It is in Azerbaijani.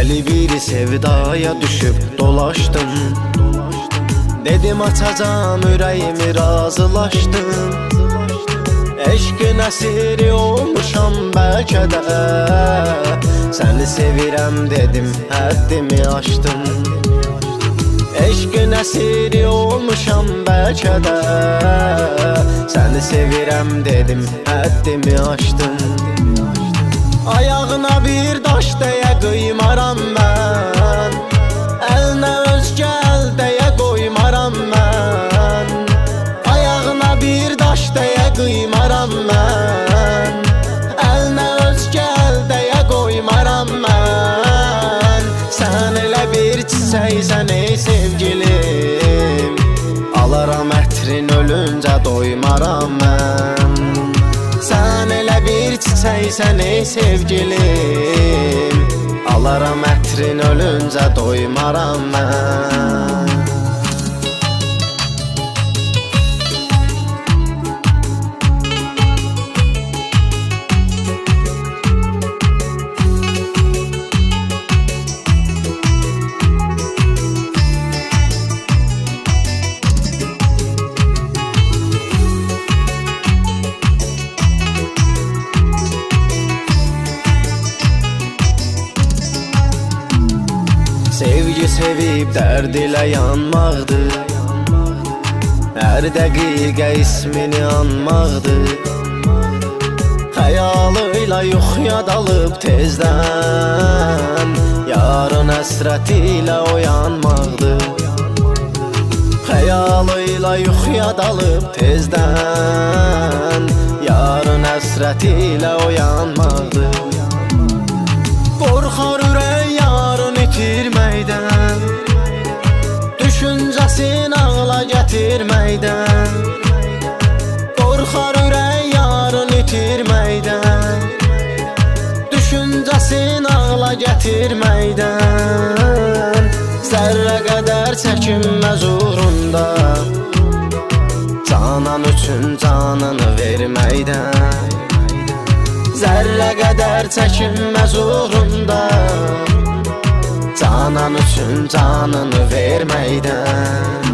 Dəli bir sevdaya düşüb dolaşdım. Dedim açacağım ürəyimi, razılaşdım. Eşqin əsiri olmuşam bəlkə də. Səni sevirəm dedim, həddimi aşdım. Eşqin əsiri olmuşam bəlkə də. Səni sevirəm dedim, həddimi aşdım. Ayağına bir daş deyə qıymaram mən. Əlinə özgə əl deyə qoymaram mən. Ayağına bir daş deyə qıymaram mən. Əlinə özgə əl deyə qoymaram mən. Sən elə bir çiçəksən ey sevgilim, alaram ətrin ölüncə doymaram mən. Sən elə bir çiçəksən ey sevgilim, alaram ətrin ölüncə doymaram mən. Sevgi sevib dərd ilə yanmaqdır, hər dəqiqə ismini anmaqdır. Xəyalıyla yuxuya dalıb tezdən, yarın həsrəti ilə oyanmaqdır. Xəyalıyla yuxuya dalıb tezdən, yarın həsrəti ilə oyanmaqdır. Qorxar ürək yarın itirməkdən, düşüncəsin ağla gətirməkdən. Qorxar ürək yarın itirməkdən, düşüncəsin ağla gətirməkdən. Zərrə qədər çəkinməz uğrunda, canan üçün canını verməkdən. Zərrə qədər çəkinməz uğrunda, canan üçün canını verməkdən.